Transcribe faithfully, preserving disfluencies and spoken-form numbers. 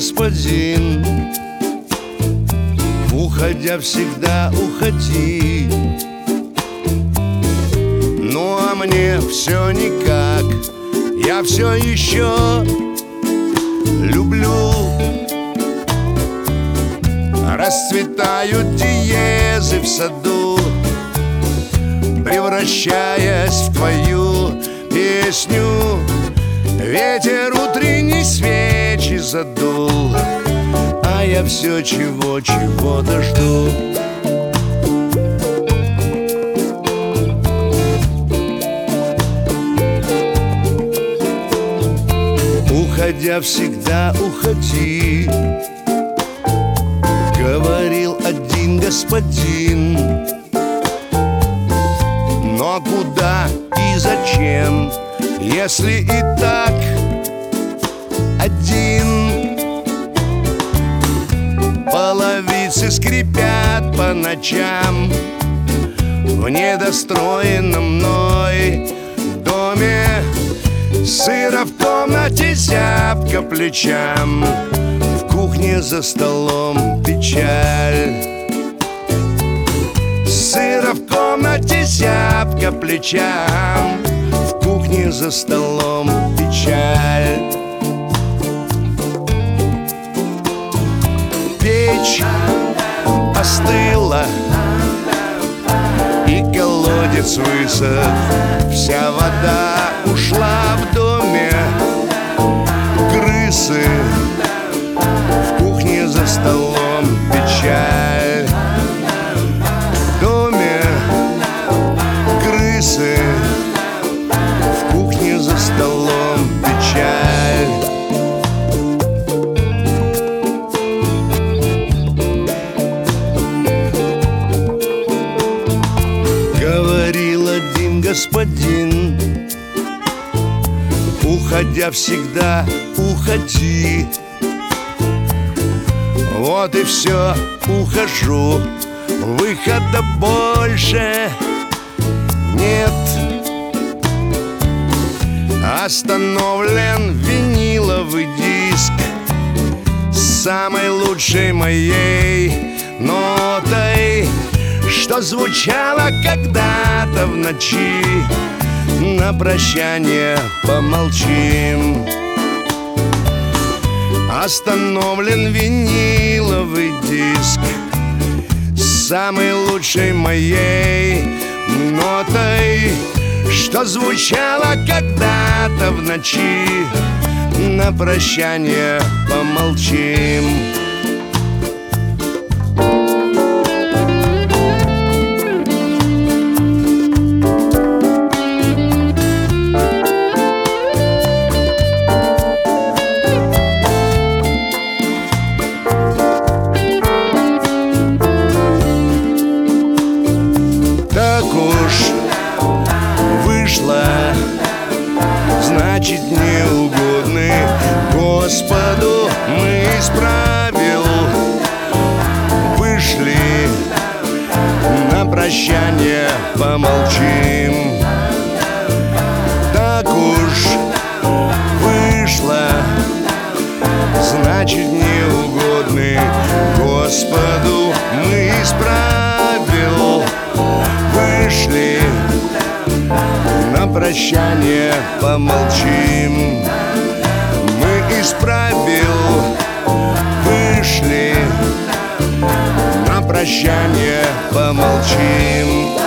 господин, уходя всегда уходи. Ну а мне все никак, я все еще люблю. Расцветают диезы в саду, превращаясь в твою песню. Ветер утренней свечи задул, а я все чего-чего-то жду. Уходя всегда уходи, говорил один господин. Но куда и зачем, если и так один? Половицы скрипят по ночам в недостроенном мной доме. Сыро в комнате, зябко плечам, в кухне за столом печаль. Сыро в комнате, зябко плечам, в кухне за столом печаль. Печь остыла, и колодец высох, вся вода ушла в доме. Крысы в кухне за столом печаль. В доме крысы, в кухне за столом печаль. Говорил один господин, уходя всегда уходи. Вот и все, ухожу, выхода больше нет. Остановлен виниловый диск с самой лучшей моей нотой, что звучало когда-то в ночи. На прощание помолчим. Остановлен виниловый диск с самой лучшей моей нотой, что звучало когда-то в ночи. На прощание помолчим. Значит, неугодны Господу мы исправил. Вышли, на прощание помолчим. Так уж вышло, значит, неугодны Господу мы исправил. Вышли, на прощание помолчим. Мы исправил, вышли, на прощание помолчим.